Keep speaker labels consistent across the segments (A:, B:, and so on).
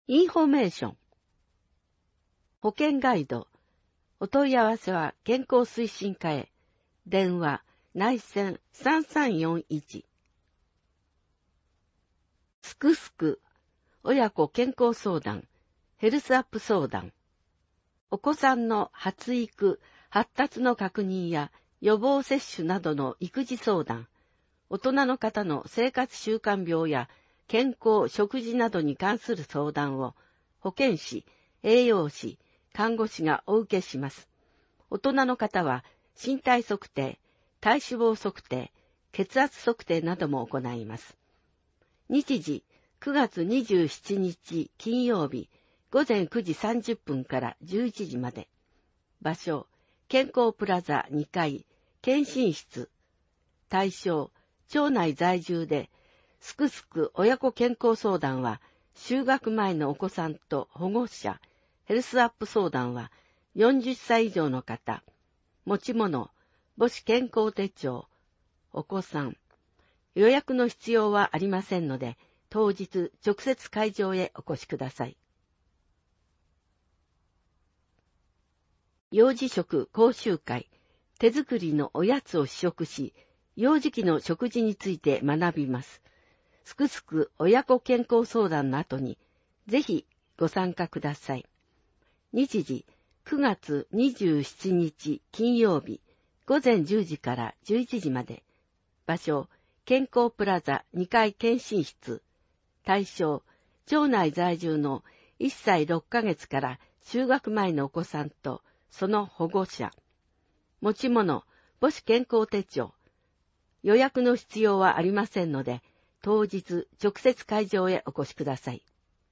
A: インフォメーション。保険ガイド。お問い合わせは健康推進課へ。電話、内線3341。すくすく、親子健康相談、ヘルスアップ相談。お子さんの発育、発達の確認や予防接種などの育児相談。大人の方の生活習慣病や健康、食事などに関する相談を保健師、栄養士、看護師がお受けします。大人の方は身体測定、体脂肪測定、血圧測定なども行います。日時9月27日金曜日午前9時30分から11時まで。場所、健康プラザ2階、検診室。対象、町内在住ですくすく親子健康相談は、就学前のお子さんと保護者、ヘルスアップ相談は、40歳以上の方、持ち物、母子健康手帳、お子さん。予約の必要はありませんので、当日直接会場へお越しください。幼児食講習会、手作りのおやつを試食し、幼児期の食事について学びます。すくすく親子健康相談の後に、ぜひご参加ください。日時、9月27日金曜日、午前10時から11時まで。場所、健康プラザ2階検診室。対象、町内在住の1歳6ヶ月から就学前のお子さんとその保護者。持ち物、母子健康手帳。予約の必要はありませんので、当日直接会場へお越しください。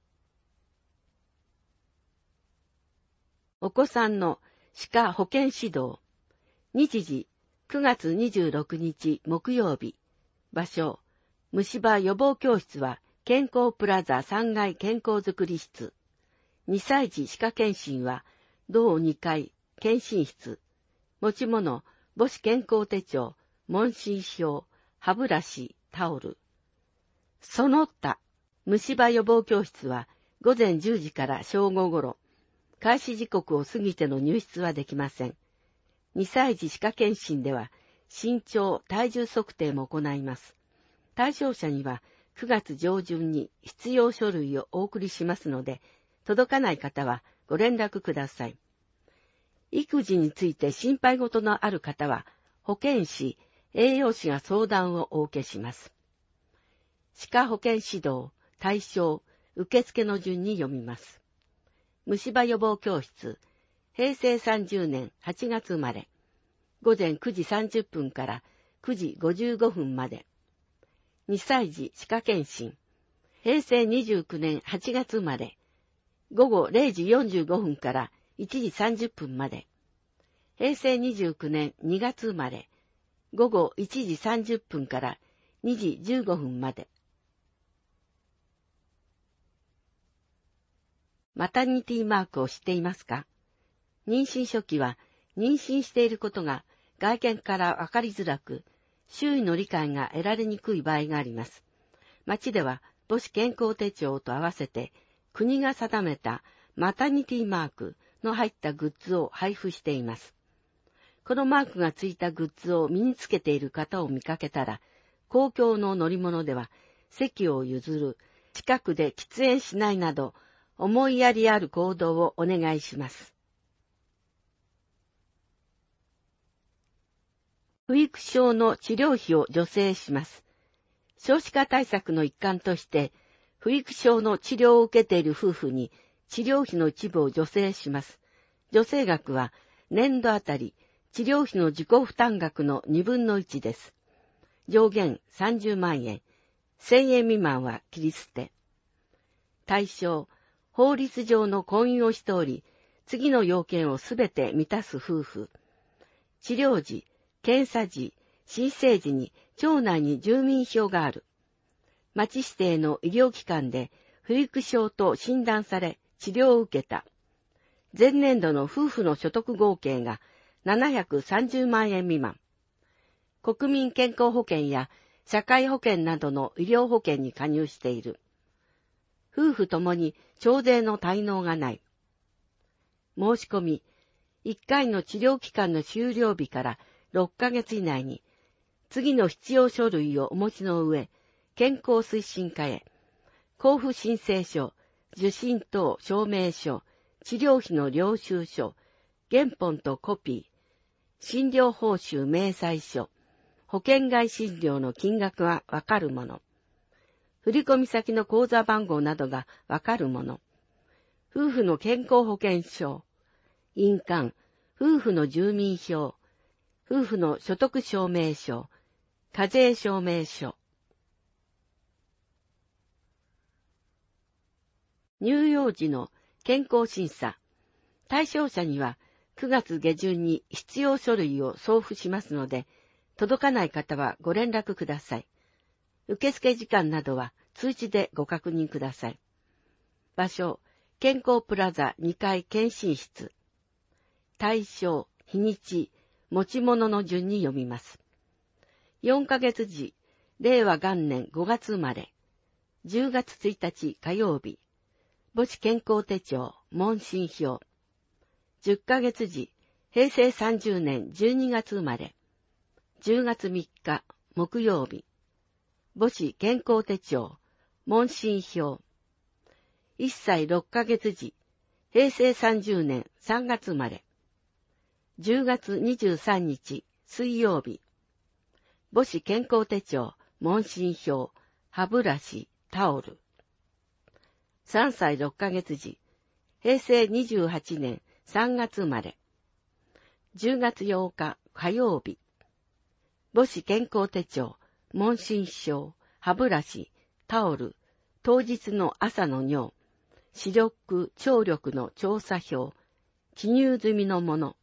A: お子さんの歯科保健指導。日時、9月26日木曜日。場所、虫歯予防教室は健康プラザ3階健康づくり室。2歳児歯科検診は同2階検診室。持ち物、母子健康手帳、問診票、歯ブラシ、タオル。その他、虫歯予防教室は午前10時から正午ごろ。開始時刻を過ぎての入室はできません。2歳児歯科検診では身長、体重測定も行います。対象者には9月上旬に必要書類をお送りしますので、届かない方はご連絡ください。育児について心配事のある方は、保健師、栄養士が相談をお受けします。歯科保健指導、対象、受付の順に読みます。虫歯予防教室、平成30年8月生まれ、午前9時30分から9時55分まで。2歳児歯科検診、平成29年8月生まれ、午後0時45分から1時30分まで。平成29年2月生まれ、午後1時30分から2時15分まで。マタニティマークを知っていますか？妊娠初期は妊娠していることが外見からわかりづらく、周囲の理解が得られにくい場合があります。町では母子健康手帳と合わせて国が定めたマタニティマークの入ったグッズを配布しています。このマークがついたグッズを身につけている方を見かけたら、公共の乗り物では席を譲る、近くで喫煙しないなど、思いやりある行動をお願いします。不育症の治療費を助成します。少子化対策の一環として、不育症の治療を受けている夫婦に治療費の一部を助成します。助成額は年度あたり治療費の自己負担額の2分の1です。上限30万円、1000円未満は切り捨て。対象、法律上の婚姻をしており、次の要件をすべて満たす夫婦。治療時、検査時、申請時に町内に住民票がある。町指定の医療機関で不育症と診断され治療を受けた。前年度の夫婦の所得合計が730万円未満。国民健康保険や社会保険などの医療保険に加入している。 夫婦ともに徴税の滞納がない。申し込み、1回の治療期間の終了日から6ヶ月以内に、次の必要書類をお持ちの上、健康推進課へ、交付申請書、受診等証明書、治療費の領収書、原本とコピー、診療報酬明細書、保険外診療の金額がわかるもの、振込先の口座番号などがわかるもの、夫婦の健康保険証、印鑑、夫婦の住民票、夫婦の所得証明書、課税証明書。乳幼児の健康審査。対象者には9月下旬に必要書類を送付しますので、届かない方はご連絡ください。受付時間などは通知でご確認ください。場所、健康プラザ2階検診室。対象、日にち、持ち物の順に読みます。4ヶ月時、令和元年5月生まれ。10月1日火曜日。母子健康手帳、問診票。10ヶ月時、平成30年12月生まれ。10月3日、木曜日。母子健康手帳、問診票。1歳6ヶ月時、平成30年3月生まれ。10月23日、水曜日。母子健康手帳、問診票、歯ブラシ、タオル。3歳6ヶ月時、平成28年3月生まれ。10月8日火曜日。母子健康手帳、問診票、歯ブラシ、タオル、当日の朝の尿、視力、聴力の調査票、記入済みのもの。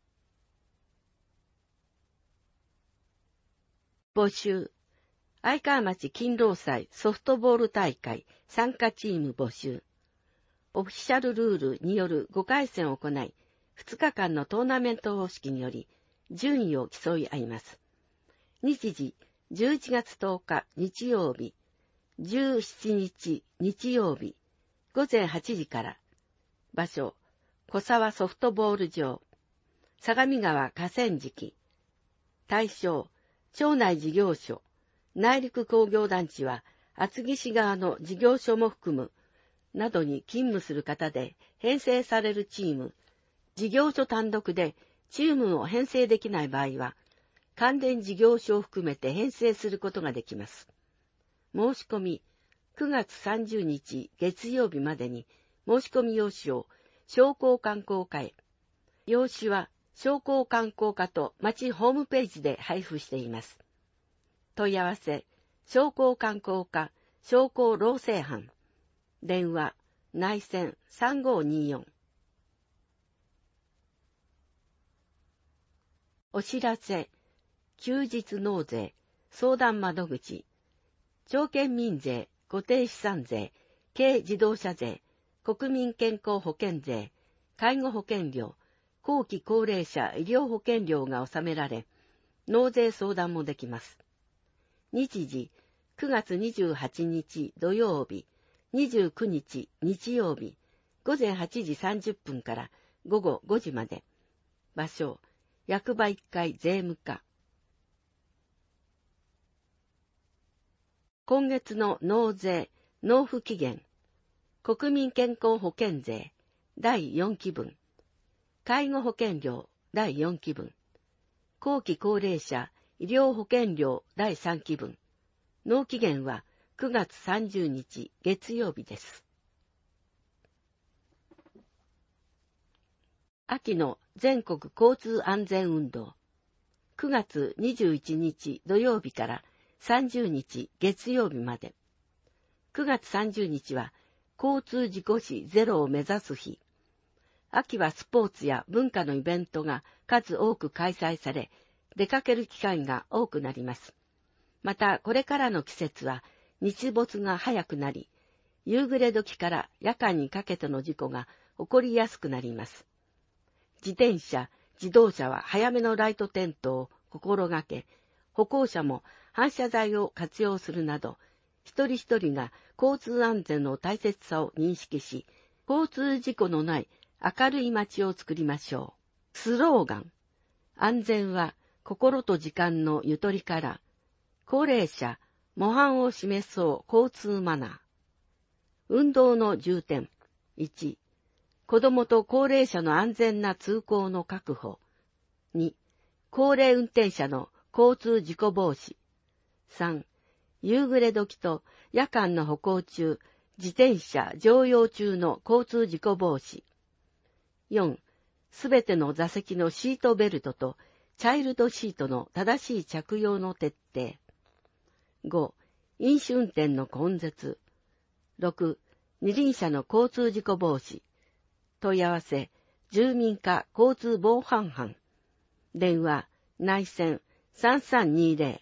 A: 募集。愛川町勤労祭ソフトボール大会参加チーム募集。オフィシャルルールによる5回戦を行い、2日間のトーナメント方式により、順位を競い合います。日時、11月10日日曜日、17日日曜日、午前8時から。場所、小沢ソフトボール場。相模川河川敷。対象、町内事業所。内陸工業団地は厚木市側の事業所も含むなどに勤務する方で編成されるチーム、事業所単独でチームを編成できない場合は、関連事業所を含めて編成することができます。申し込み、9月30日月曜日までに申し込み用紙を商工観光課へ。用紙は商工観光課と町ホームページで配布しています。問い合わせ、商工観光課、商工労政班。電話、内線3524。お知らせ、休日納税、相談窓口、町県民税、固定資産税、軽自動車税、国民健康保険税、介護保険料、後期高齢者医療保険料が納められ、納税相談もできます。日時、9月28日土曜日、29日日曜日、午前8時30分から午後5時まで。場所、役場1階税務課。今月の納税、納付期限。国民健康保険税、第4期分。介護保険料、第4期分。後期高齢者、医療保険料第3期分。納期限は9月30日月曜日です。秋の全国交通安全運動。9月21日土曜日から30日月曜日まで。9月30日は交通事故死ゼロを目指す日。秋はスポーツや文化のイベントが数多く開催され、出かける機会が多くなります。また、これからの季節は日没が早くなり、夕暮れ時から夜間にかけての事故が起こりやすくなります。自転車、自動車は早めのライト点灯を心がけ、歩行者も反射材を活用するなど、 一人一人が交通安全の大切さを認識し、交通事故のない明るい街を作りましょう。スローガン。安全は心と時間のゆとりから、高齢者、模範を示そう交通マナー。運動の重点。1、子どもと高齢者の安全な通行の確保。2、高齢運転者の交通事故防止。3、夕暮れ時と夜間の歩行中、自転車乗用中の交通事故防止。4、すべての座席のシートベルトとチャイルドシートの正しい着用の徹底。5、飲酒運転の根絶。6、二輪車の交通事故防止。問い合わせ、住民課交通防犯班。電話、内線3320。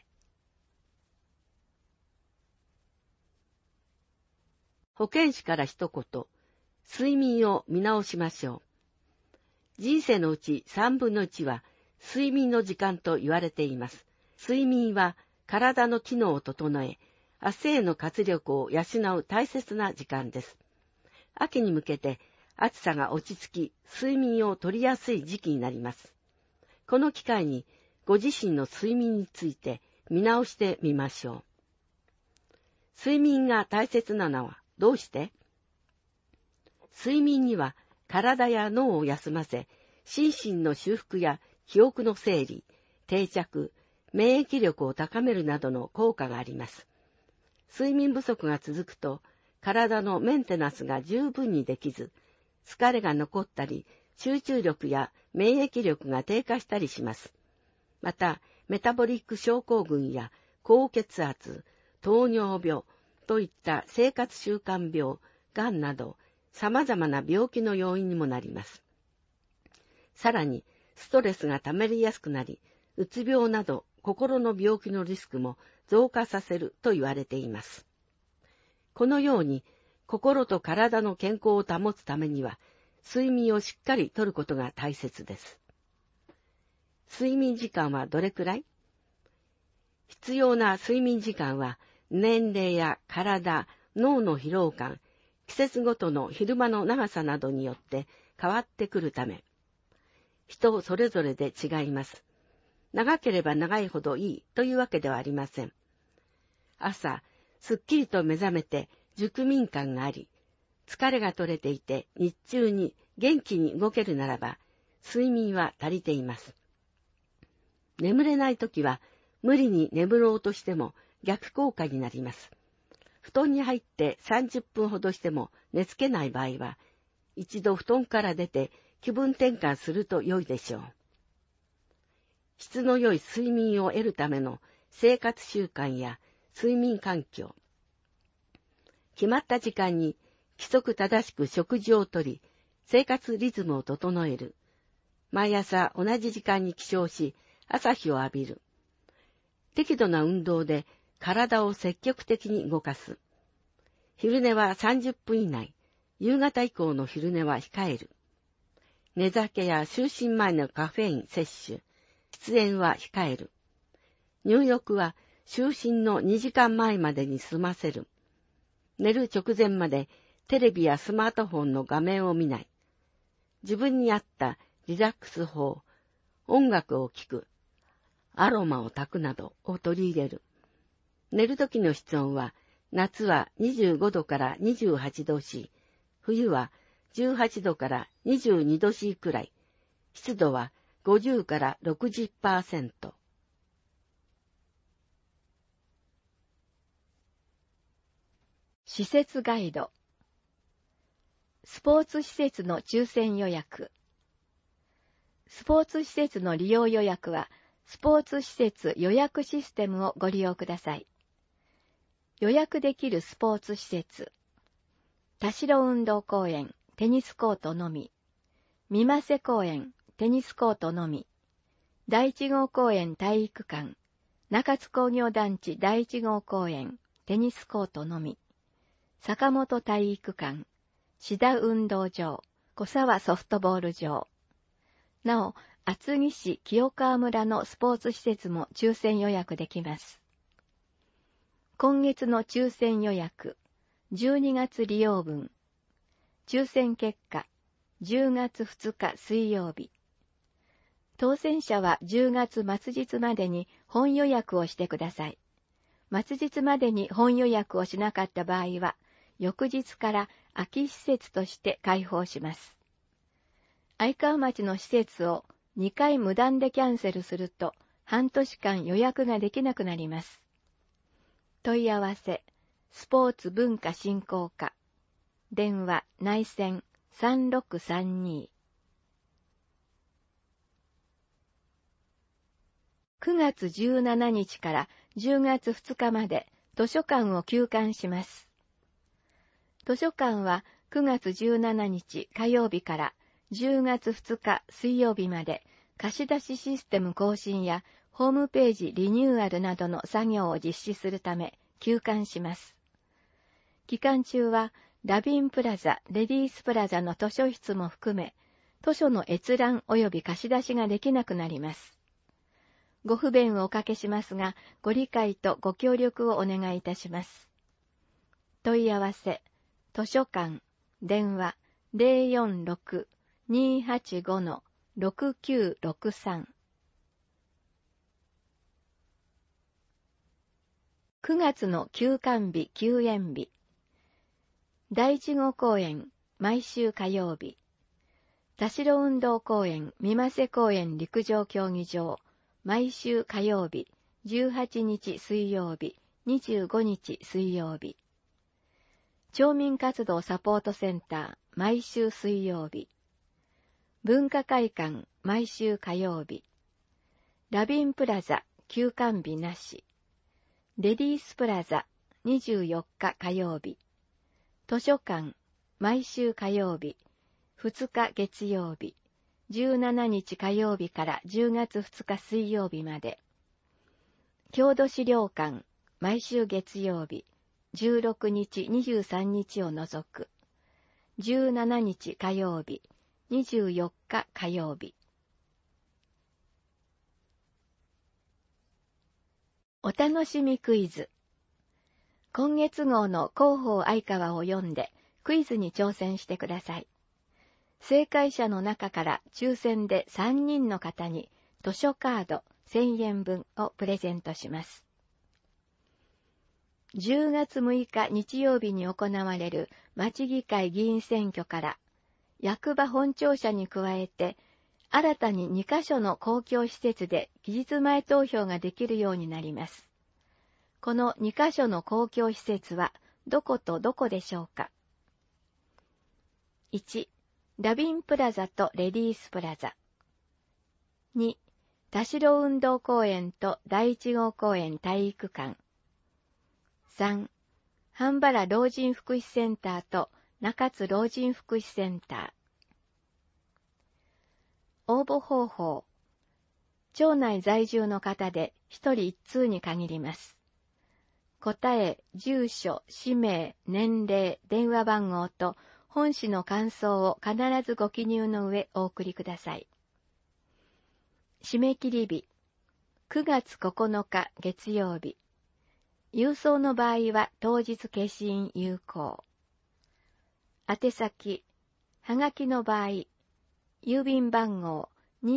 A: 保健師から一言、睡眠を見直しましょう。人生のうち3分の1は睡眠の時間と言われています。睡眠は体の機能を整え、明日への活力を養う大切な時間です。秋に向けて暑さが落ち着き、睡眠をとりやすい時期になります。この機会にご自身の睡眠について見直してみましょう。睡眠が大切なのはどうして？睡眠には体や脳を休ませ、心身の修復や記憶の整理、定着、免疫力を高めるなどの効果があります。睡眠不足が続くと、体のメンテナンスが十分にできず、疲れが残ったり、集中力や免疫力が低下したりします。また、メタボリック症候群や高血圧、糖尿病といった生活習慣病、がんなど、様々な病気の要因にもなります。さらに、ストレスが溜まりやすくなり、うつ病など心の病気のリスクも増加させると言われています。このように、心と体の健康を保つためには、睡眠をしっかりとることが大切です。睡眠時間はどれくらい？必要な睡眠時間は、年齢や体、脳の疲労感、季節ごとの昼間の長さなどによって変わってくるため、人それぞれで違います。長ければ長いほどいいというわけではありません。朝、すっきりと目覚めて熟眠感があり、疲れが取れていて日中に元気に動けるならば、睡眠は足りています。眠れないときは、無理に眠ろうとしても逆効果になります。布団に入って30分ほどしても寝つけない場合は、一度布団から出て気分転換すると良いでしょう。質の良い睡眠を得るための生活習慣や睡眠環境。決まった時間に規則正しく食事をとり、生活リズムを整える。毎朝同じ時間に起床し、朝日を浴びる。適度な運動で体を積極的に動かす。昼寝は30分以内、夕方以降の昼寝は控える。寝酒や就寝前のカフェイン摂取、喫煙は控える。入浴は就寝の2時間前までに済ませる。寝る直前までテレビやスマートフォンの画面を見ない。自分に合ったリラックス法、音楽を聴く、アロマを焚くなどを取り入れる。寝る時の室温は、夏は25度から28度 C、冬は18度から22度 C くらい、湿度は50から 60%。
B: 施設ガイド。スポーツ施設の抽選予約。スポーツ施設の利用予約は、スポーツ施設予約システムをご利用ください。予約できるスポーツ施設。田代運動公園、テニスコートのみ。三間瀬公園、テニスコートのみ。第一号公園体育館、中津工業団地第一号公園、テニスコートのみ。坂本体育館、志田運動場、小沢ソフトボール場。なお、厚木市清川村のスポーツ施設も抽選予約できます。 今月の抽選予約、12月利用分。抽選結果、10月2日水曜日。当選者は10月末日までに本予約をしてください。末日までに本予約をしなかった場合は、翌日から空き施設として開放します。愛川町の施設を2回無断でキャンセルすると、半年間予約ができなくなります。問い合わせ、スポーツ文化振興課。電話内線3632。9月17日から10月2日まで図書館を休館します。図書館は9月17日火曜日から10月2日水曜日まで貸し出しシステム更新やホームページリニューアルなどの作業を実施するため休館します。期間中はラビンプラザ、レディースプラザの図書室も含め、図書の閲覧及び貸し出しができなくなります。ご不便をおかけしますが、ご理解とご協力をお願いいたします。問い合わせ、図書館、電話046-285-6963。9月の休館日、休園日。第一号公園、毎週火曜日。田代運動公園、三瀬公園陸上競技場、毎週火曜日、18日水曜日、25日水曜日。町民活動サポートセンター、毎週水曜日。文化会館、毎週火曜日。ラビンプラザ、休館日なし。レディースプラザ、24日火曜日。図書館、毎週火曜日、2日月曜日、17日火曜日から10月2日水曜日まで。郷土資料館、毎週月曜日、16日23日を除く。17日火曜日、24日火曜日。お楽しみクイズ。今月号の広報愛川を読んでクイズに挑戦してください。正解者の中から抽選で3人の方に図書カード1000円分をプレゼントします。10月6日日曜日に行われる町議会議員選挙から役場本庁舎に加えて新たに2カ所の公共施設で期日前投票ができるようになります。この2カ所の公共施設はどことどこでしょうか。1、ラビンプラザとレディースプラザ。2、田代運動公園と第一号公園体育館。3、半原老人福祉センターと中津老人福祉センター。応募方法。町内在住の方で1人1通に限ります。答え、住所、氏名、年齢、電話番号と本誌の感想を必ずご記入の上お送りください。締め切り日、9月9日月曜日。郵送の場合は当日消印有効。宛先、はがきの場合、郵便番号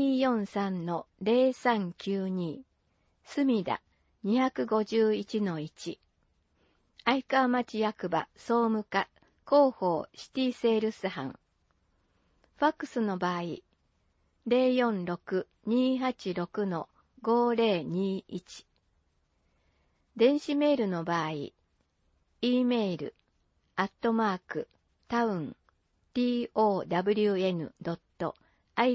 B: 243-0392、墨田251-1、愛川町役場総務課広報シティセールス班。ファックスの場合、046-286-5021。電子メールの場合、e メール、@town、aikawa、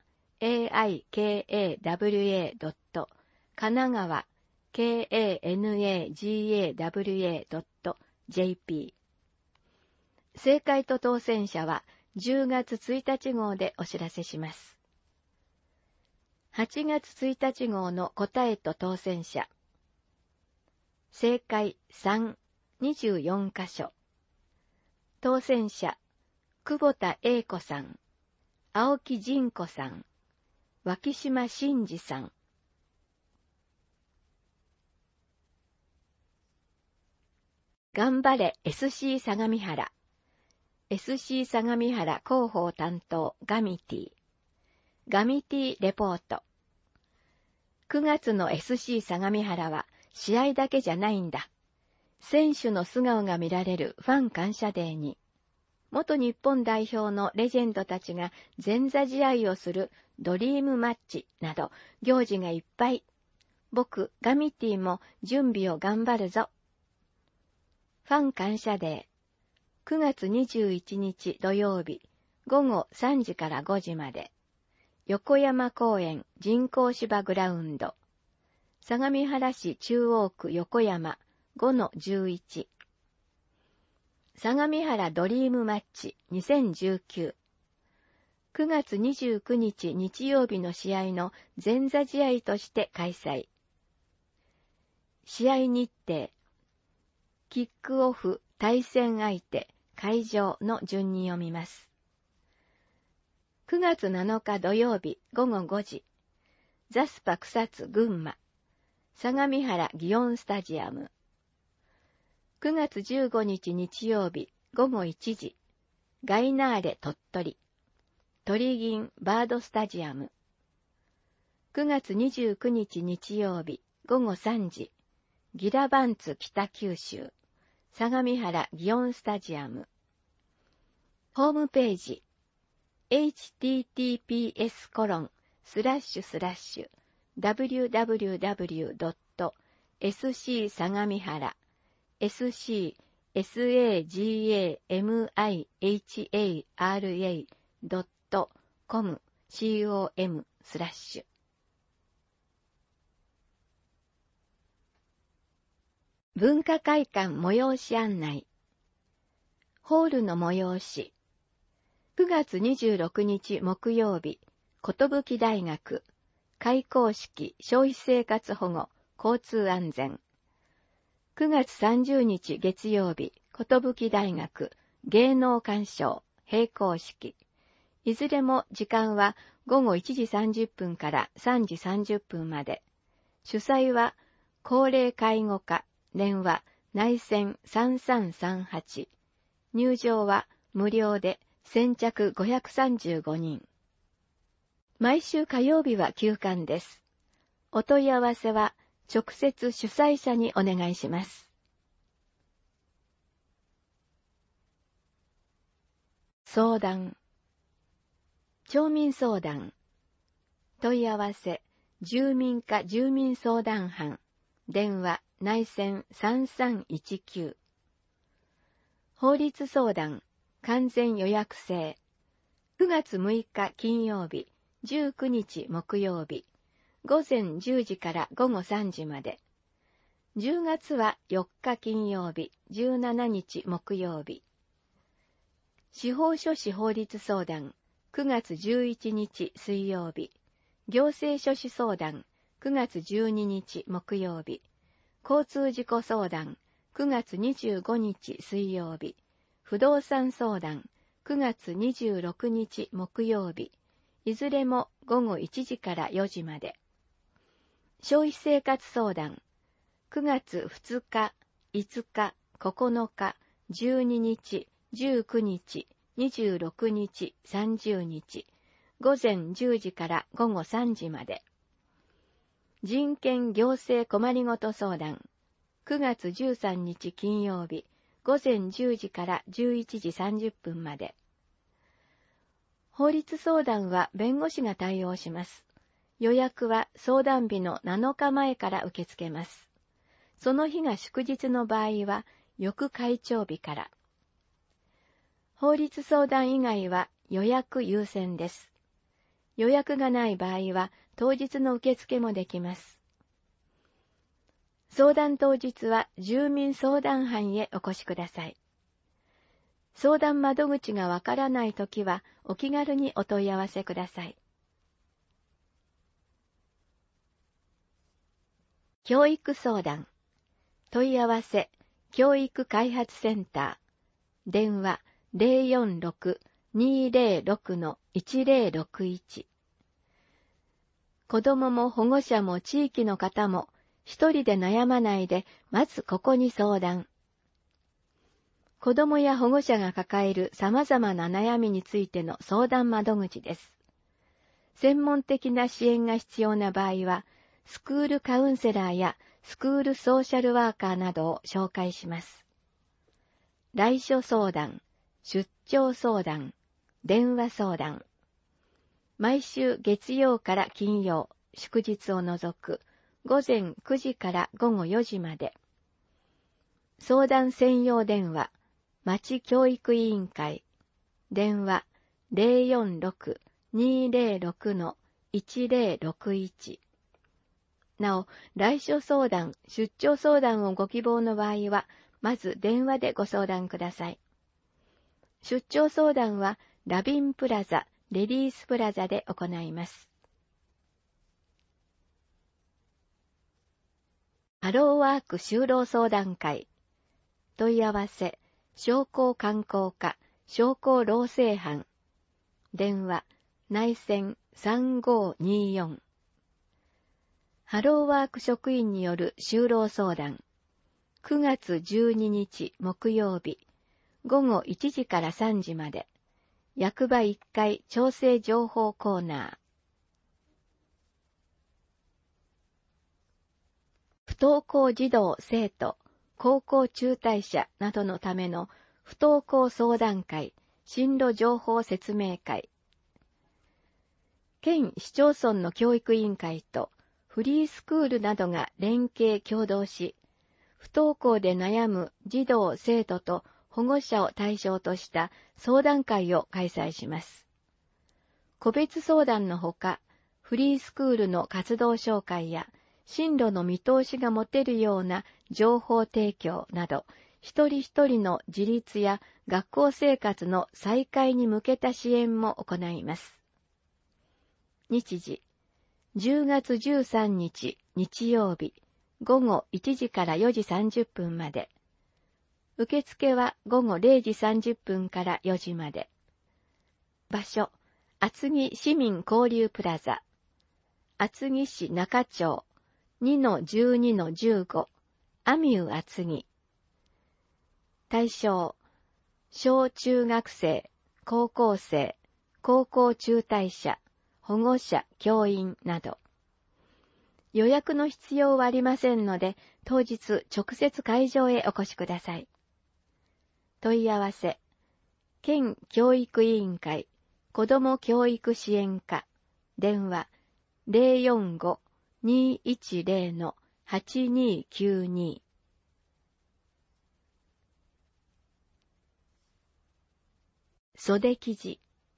B: 神奈川、kanagawa.jp。正解と当選者は10月1日号でお知らせします。8月1日号の答えと当選者。正解3、24箇所。当選者、久保田英子さん、青木仁子さん、脇島真二さん。 頑張れ SC 相模原。SC 相模原広報担当ガミティ。ガミティレポート。9月の SC 相模原は試合だけじゃないんだ。選手の素顔が見られるファン感謝デーに、元日本代表のレジェンドたちが前座試合をするドリームマッチなど行事がいっぱい。僕、ガミティも準備を頑張るぞ。ファン感謝デー。9月21日土曜日、午後3時から5時まで。横山公園人工芝グラウンド。相模原市中央区横山 5-11。相模原ドリームマッチ2019。9月29日日曜日の試合の前座試合として開催。試合日程。キックオフ、対戦相手、会場の順に読みます。9月7日土曜日午後5時。ザスパ草津群馬。相模原祇園スタジアム。9月15日日曜日午後1時。ガイナーレ鳥取。鳥銀バードスタジアム。9月29日日曜日午後3時。ギラバンツ北九州。相模原祇園スタジアム。ホームページ。https://www.sc 相模原 scagamihara.com 文化会館催し案内。ホールの催し。9月26日木曜日、寿大学、開校式消費生活保護、交通安全。9月30日月曜日、寿大学、芸能鑑賞、閉校式。いずれも時間は午後1時30分から3時30分まで。主催は、高齢介護課、電話、内線3338。入場は無料で、先着535人。毎週火曜日は休館です。お問い合わせは直接主催者にお願いします。相談。町民相談。問い合わせ、住民課住民相談班。電話、内線3319。法律相談。完全予約制。9月6日金曜日、19日木曜日、午前10時から午後3時まで。10月は4日金曜日、17日木曜日。司法書士法律相談、9月11日水曜日。行政書士相談、9月12日木曜日。交通事故相談、9月25日水曜日。不動産相談、9月26日木曜日。いずれも午後1時から4時まで。消費生活相談、9月2日、5日、9日、12日、19日、26日、30日。午前10時から午後3時まで。人権行政困りごと相談、9月13日金曜日。午前10時から11時30分まで。法律相談は弁護士が対応します。予約は相談日の7日前から受け付けます。その日が祝日の場合は、翌開帳日から。法律相談以外は予約優先です。予約がない場合は、当日の受付もできます。相談当日は住民相談班へお越しください。相談窓口がわからないときはお気軽にお問い合わせください。教育相談。問い合わせ、教育開発センター。電話 046-206-1061。子どもも保護者も地域の方も、一人で悩まないで、まずここに相談。 子供や保護者が抱える様々な悩みについての相談窓口です。専門的な支援が必要な場合は、スクールカウンセラーやスクールソーシャルワーカーなどを紹介します。来所相談、出張相談、電話相談。毎週月曜から金曜、祝日を除く午前9時から午後4時まで。相談専用電話、町教育委員会、電話 046-206-1061。なお、来所相談、出張相談をご希望の場合は、まず電話でご相談ください。出張相談は、ラビンプラザ、レディースプラザで行います。ハローワーク就労相談会。問い合わせ、商工観光課、商工労政班。電話、内線3524。ハローワーク職員による就労相談。9月12日木曜日、午後1時から3時まで。役場1階調整情報コーナー。不登校児童生徒、高校中退者などのための不登校相談会、進路情報説明会。県市町村の教育委員会とフリースクールなどが連携協働し、不登校で悩む児童生徒と保護者を対象とした相談会を開催します。個別相談のほか、フリースクールの活動紹介や進路の見通しが持てるような情報提供など、一人一人の自立や学校生活の再開に向けた支援も行います。日時、10月13日日曜日、午後1時から4時30分まで。受付は午後0時30分から4時まで。場所、厚木市民交流プラザ。厚木市中町 2-12-15 アミュー厚木。対象、小中学生、高校生、高校中退者、保護者、教員など。予約の必要はありませんので、当日直接会場へお越しください。問い合わせ、県教育委員会、子ども教育支援課、電話 045-210-8292。袖記事。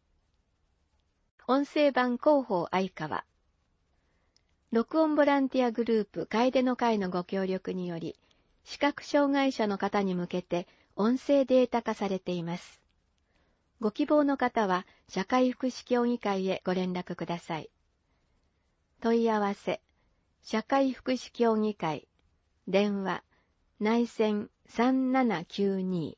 B: 音声版広報相川。録音ボランティアグループ楓の会のご協力により、視覚障害者の方に向けて音声データ化されています。ご希望の方は社会福祉協議会へご連絡ください。問い合わせ、社会福祉協議会、電話、内線3792。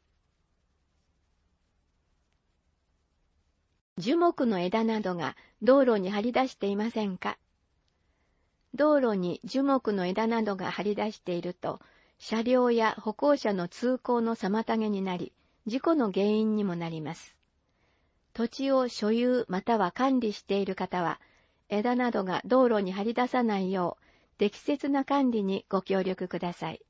B: 樹木の枝などが道路に張り出していませんか？道路に樹木の枝などが張り出していると、車両や歩行者の通行の妨げになり、事故の原因にもなります。土地を所有または管理している方は、枝などが道路に張り出さないよう、適切な管理にご協力ください。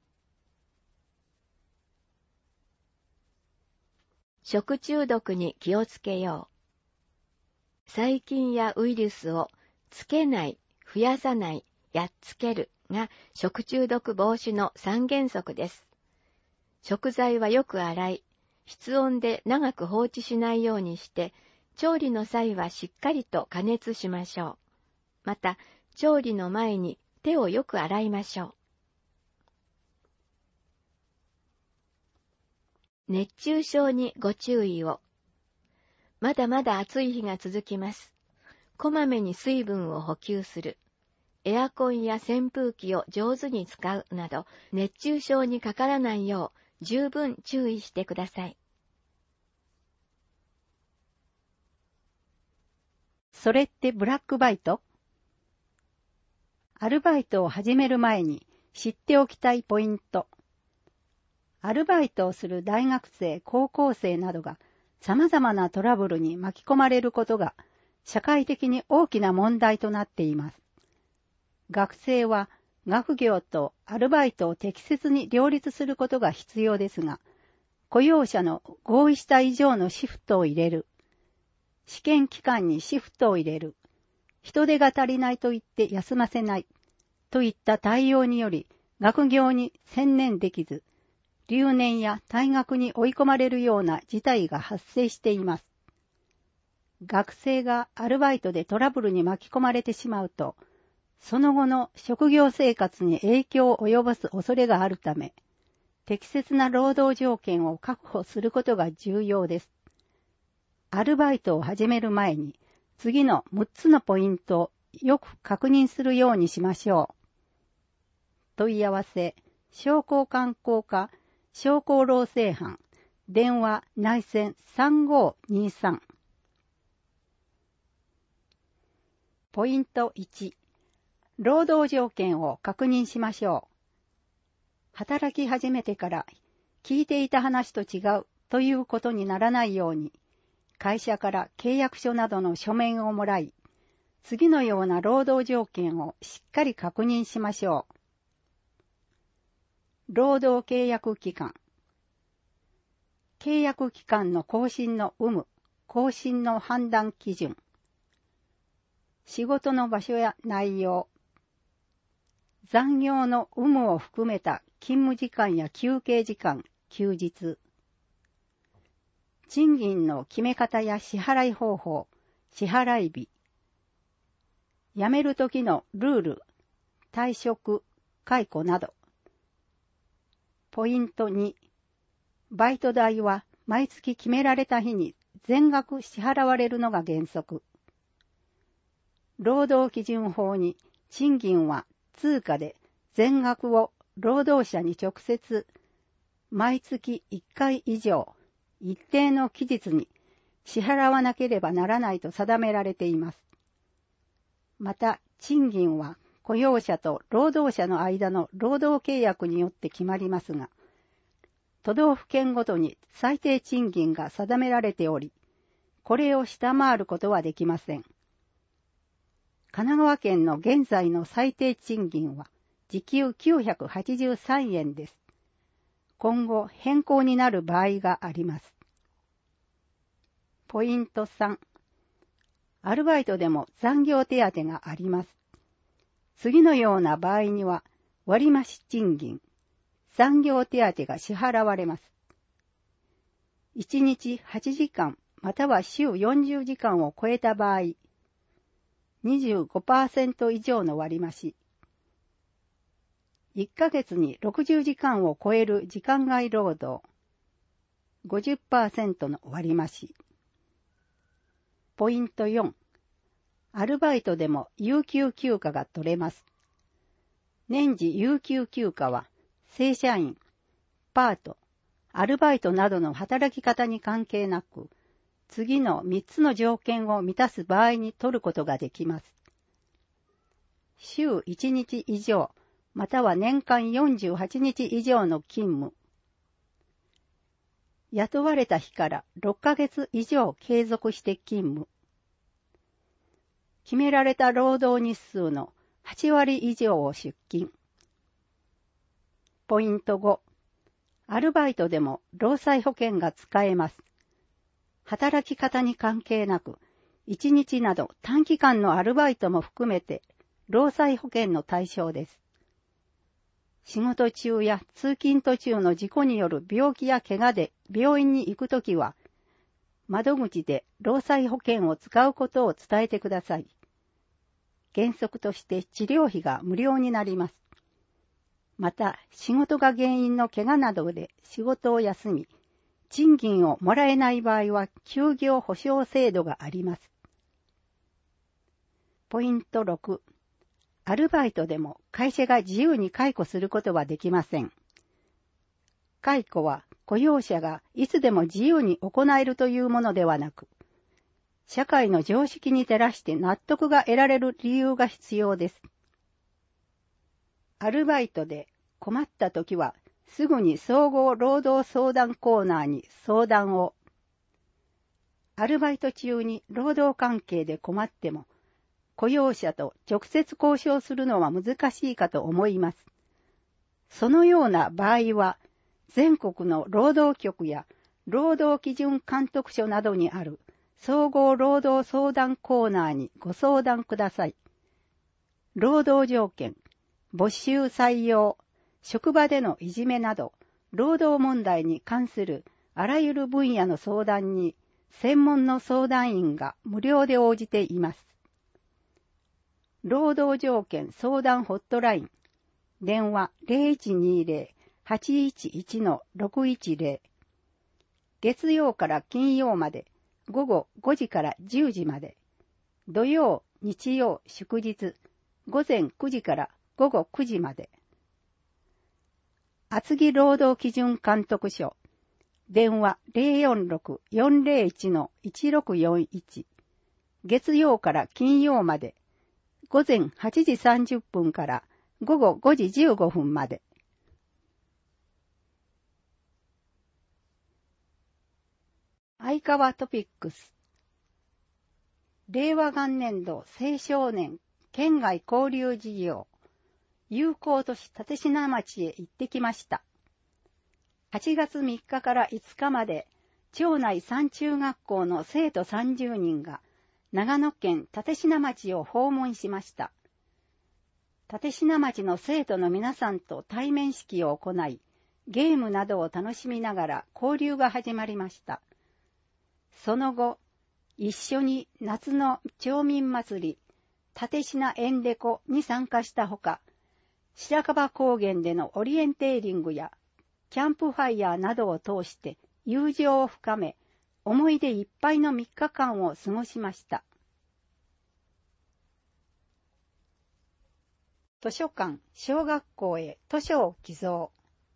B: 食中毒に気をつけよう。細菌やウイルスをつけない、増やさない、やっつけるが食中毒防止の3原則です。食材はよく洗い、室温で長く放置しないようにして、調理の際はしっかりと加熱しましょう。また、調理の前に手をよく洗いましょう。熱中症にご注意を。まだまだ暑い日が続きます。こまめに水分を補給する。エアコンや扇風機を上手に使うなど、熱中症にかからないよう十分注意してください。
C: それってブラックバイト？アルバイトを始める前に知っておきたいポイント。 アルバイトをする大学生、高校生などが様々なトラブルに巻き込まれることが社会的に大きな問題となっています。学生は学業とアルバイトを適切に両立することが必要ですが、雇用者の合意した以上のシフトを入れる、試験期間にシフトを入れる、人手が足りないと言って休ませないといった対応により学業に専念できず、留年や退学に追い込まれるような事態が発生しています。学生がアルバイトでトラブルに巻き込まれてしまうと、その後の職業生活に影響を及ぼす恐れがあるため、適切な労働条件を確保することが重要です。アルバイトを始める前に、次の6つのポイントをよく確認するようにしましょう。問い合わせ、商工観光課、商工労政班、電話内線3523。ポイント1、労働条件を確認しましょう。働き始めてから聞いていた話と違うということにならないように、会社から契約書などの書面をもらい、次のような労働条件をしっかり確認しましょう。労働契約期間。契約期間の更新の有無、更新の判断基準。仕事の場所や内容。残業の有無を含めた勤務時間や休憩時間、休日。賃金の決め方や支払い方法、支払い日。辞めるときのルール、退職、解雇など。ポイント2、バイト代は毎月決められた日に全額支払われるのが原則。労働基準法に賃金は通貨で全額を労働者に直接毎月1回以上一定の期日に支払わなければならないと定められています。また賃金は雇用者と労働者の間の労働契約によって決まりますが、都道府県ごとに最低賃金が定められており、これを下回ることはできません。神奈川県の現在の最低賃金は時給983円です。今後変更になる場合があります。ポイント3、アルバイトでも残業手当があります。次のような場合には割増賃金、残業手当が支払われます。1日8時間または週40時間を超えた場合、25% 以上の割増。1ヶ月に60時間を超える時間外労働、50% の割増。ポイント4、アルバイトでも有給休暇が取れます。年次有給休暇は、正社員、パート、アルバイトなどの働き方に関係なく、次の3つの条件を満たす場合に取ることができます。週1日以上、または年間48日以上の勤務。雇われた日から6ヶ月以上継続して勤務。決められた労働日数の8割以上を出勤。ポイント5、アルバイトでも労災保険が使えます。働き方に関係なく、1日など短期間のアルバイトも含めて労災保険の対象です。仕事中や通勤途中の事故による病気や怪我で病院に行くときは、窓口で労災保険を使うことを伝えてください。原則として治療費が無料になります。また、仕事が原因の怪我などで仕事を休み、賃金をもらえない場合は休業保障制度があります。ポイント6、アルバイトでも会社が自由に解雇することはできません。解雇は雇用者がいつでも自由に行えるというものではなく、社会の常識に照らして納得が得られる理由が必要です。アルバイトで困ったときはすぐに総合労働相談コーナーに相談を。アルバイト中に労働関係で困っても、雇用者と直接交渉するのは難しいかと思います。そのような場合は、全国の労働局や労働基準監督署などにある総合労働相談コーナーにご相談ください。労働条件、募集採用、職場でのいじめなど、労働問題に関するあらゆる分野の相談に、専門の相談員が無料で応じています。労働条件相談ホットライン、電話 0120-811-610、月曜から金曜まで午後5時から10時まで、土曜、日曜、祝日、午前9時から午後9時まで。厚木労働基準監督署、電話 046-401-1641、月曜から金曜まで、午前8時30分から午後5時15分まで。相川トピックス。令和元年度青少年県外交流事業、友好都市立科町へ行ってきました。8月3日から5日まで、町内3中学校の生徒30人が、長野県立科町を訪問しました。立科町の生徒の皆さんと対面式を行い、ゲームなどを楽しみながら交流が始まりました。その後、一緒に夏の町民祭り、立科エンデコに参加したほか、白樺高原でのオリエンテーリングや、キャンプファイヤーなどを通して友情を深め、思い出いっぱいの3日間を過ごしました。図書館、小学校へ図書を寄贈。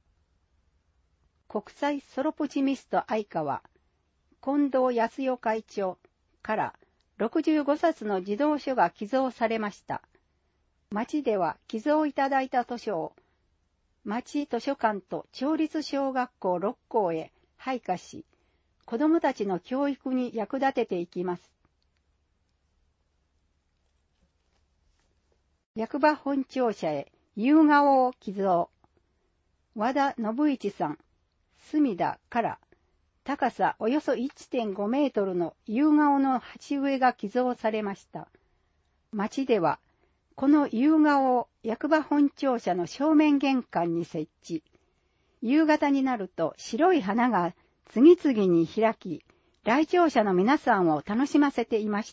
C: 国際ソロプチミスト愛川、近藤康代会長から65冊の児童書が寄贈されました。町では寄贈いただいた図書を、町図書館と町立小学校6校へ配下し、子どもたちの教育に役立てていきます。役場本庁舎へ夕顔を寄贈。和田信一さん、隅田から高さおよそ 1.5 メートルの夕顔の鉢植えが寄贈されました。町では、この夕顔を役場本庁舎の正面玄関に設置。夕方になると白い花が次々に開き、来庁者の皆さんを楽しませていました。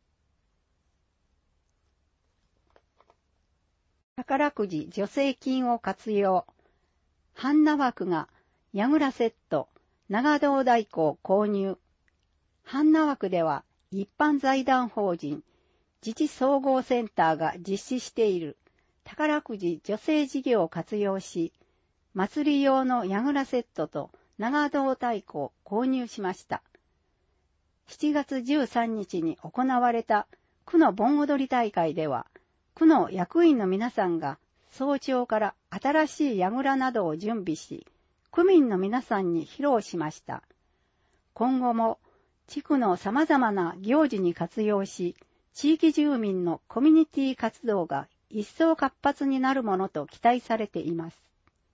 C: 宝くじ助成金を活用。半名枠が櫓セット、長堂代行購入。半名枠では一般財団法人自治総合センターが実施している宝くじ助成事業を活用し、祭り用の櫓セットと長堂太鼓を購入しました。7月13日に行われた区の盆踊り大会では、区の役員の皆さんが早朝から新しい櫓などを準備し、区民の皆さんに披露しました。今後も地区の様々な行事に活用し、地域住民のコミュニティ活動が一層活発になるものと期待されています。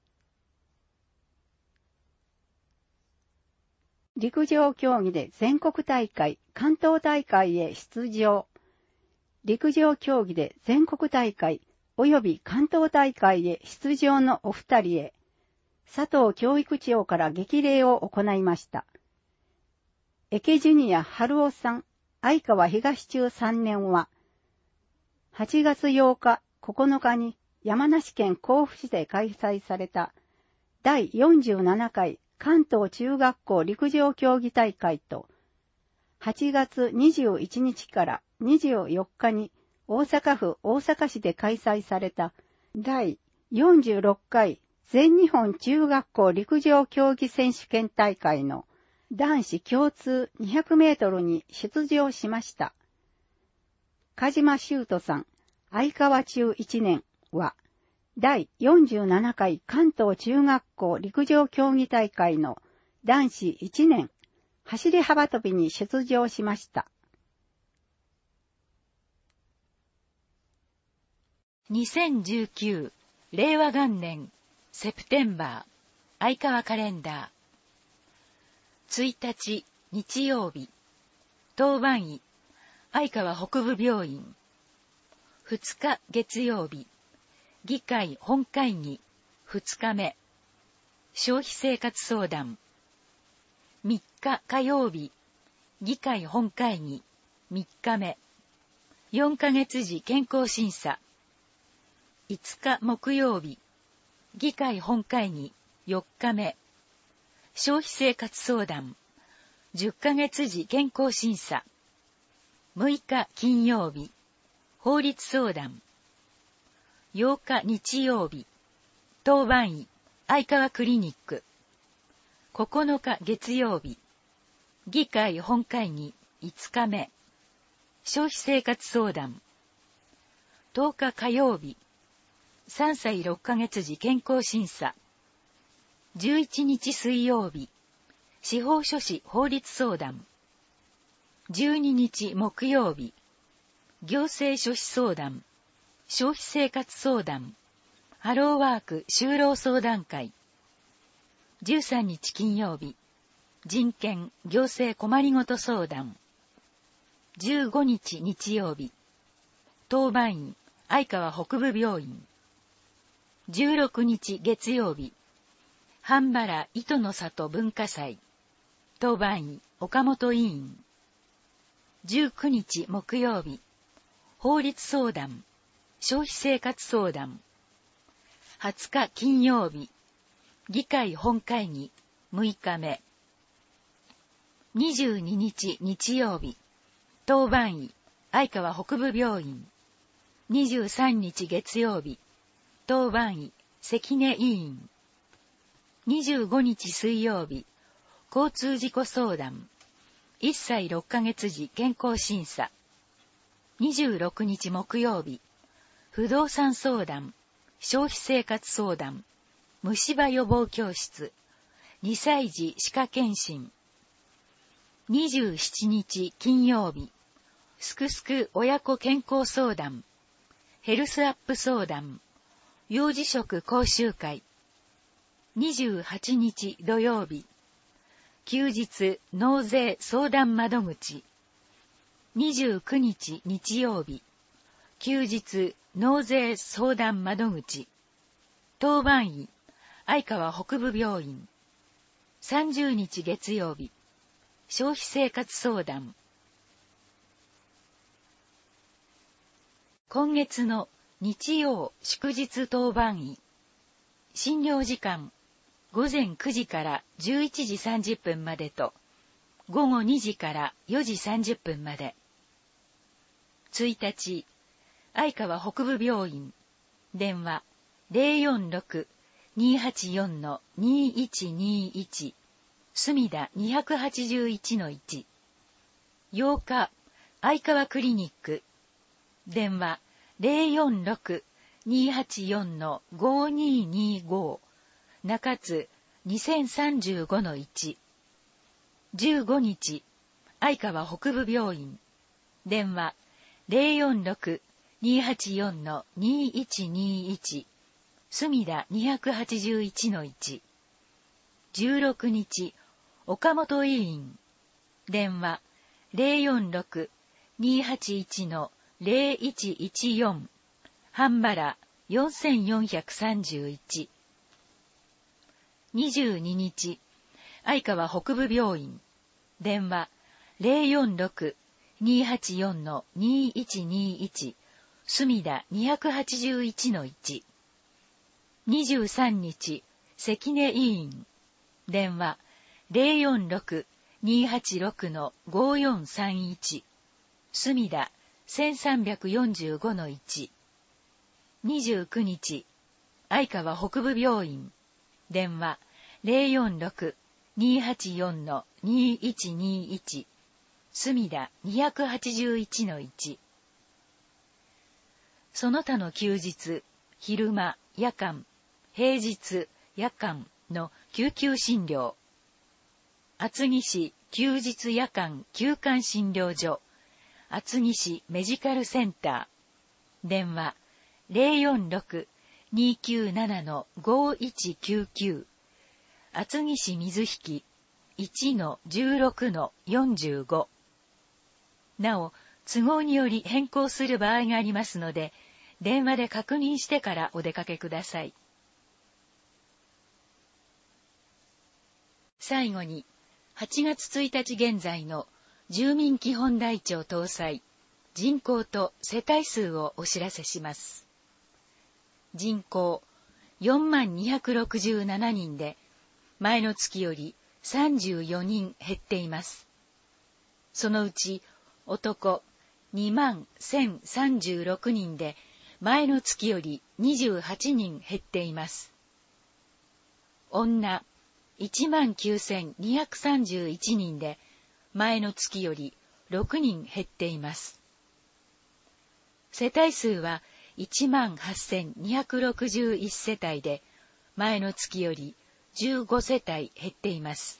C: 陸上競技で全国大会、関東大会へ出場。陸上競技で全国大会及び関東大会へ出場のお二人へ、佐藤教育長から激励を行いました。池ジュニア春尾さん、相川東中3年は、8月8日、9日に山梨県甲府市で開催された第47回関東中学校陸上競技大会と、8月21日から24日に大阪府大阪市で開催された第46回全日本中学校陸上競技選手権大会の男子共通200メートルに出場しました。鹿島修斗さん、相川中1年は、 第47回関東中学校陸上競技大会の男子1年走り幅跳びに出場しました。
D: 2019令和元年セプテンバー相川カレンダー1日日曜日当番医相川北部病院2日月曜日議会本会議2日目消費生活相談3日火曜日議会本会議3日目4ヶ月時健康審査5日木曜日議会本会議4日目消費生活相談10ヶ月時健康審査6日金曜日法律相談8日日曜日当番医相川クリニック9日月曜日議会本会議5日目消費生活相談10日火曜日3歳6ヶ月時健康審査11日水曜日司法書士法律相談12日木曜日行政書士相談消費生活相談ハローワーク就労相談会13日金曜日人権行政困りごと相談15日日曜日当番医相川北部病院16日月曜日半原糸の里文化祭当番医岡本委員19日木曜日法律相談消費生活相談20日金曜日議会本会議6日目22日日曜日当番医相川北部病院23日月曜日当番医関根委員25日水曜日交通事故相談1歳6ヶ月時健康審査26日木曜日不動産相談消費生活相談虫歯予防教室2歳児歯科検診27日金曜日すくすく親子健康相談ヘルスアップ相談幼児食講習会28日土曜日休日納税相談窓口29日日曜日休日納税相談窓口当番医相川北部病院30日月曜日消費生活相談今月の日曜祝日当番医診療時間午前9時から11時30分までと午後2時から4時30分まで1日相川北部病院電話 046-284-2121 墨田 281-1 8日相川クリニック電話 046-284-5225 中津 2035-1 15日相川北部病院電話 046-284-2121 墨田 281-1 16日岡本委員電話 046-281-0114 半原4431 22日相川北部病院電話 046-284-2121 墨田 281-1 23日関根委員電話 046-286-5431 墨田 1345-1 29日相川北部病院電話 046-284-2121 墨田 281-1 その他の休日昼間夜間、平日、夜間の救急診療。厚木市休日夜間休館診療所、厚木市メジカルセンター。電話 046-297-5199。厚木市水引 1-16-45。なお、都合により変更する場合がありますので、電話で確認してからお出かけください。最後に、8月1日現在の住民基本台帳搭載人口と世帯数をお知らせします。人口 4267 人で、前の月より34人減っています。そのうち男21036人で、前の月より28人減っています。女19231人で、前の月より6人減っています。世帯数は18261世帯で、前の月より15世帯減っています。